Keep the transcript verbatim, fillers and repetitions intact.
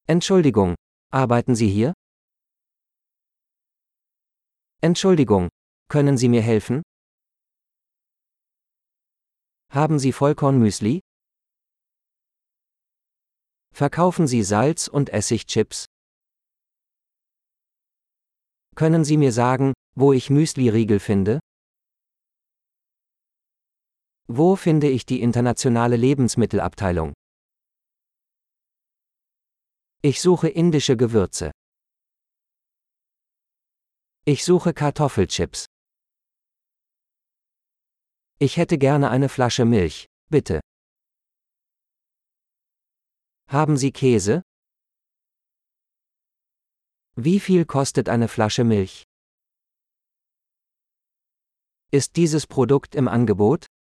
Entschuldigung, arbeiten Sie hier? Entschuldigung, können Sie mir helfen? Haben Sie Vollkornmüsli? Verkaufen Sie Salz- und Essigchips? Können Sie mir sagen, wo ich Müsli-Riegel finde? Wo finde ich die internationale Lebensmittelabteilung? Ich suche indische Gewürze. Ich suche Kartoffelchips. Ich hätte gerne eine Flasche Milch, bitte. Haben Sie Käse? Wie viel kostet eine Flasche Milch? Ist dieses Produkt im Angebot?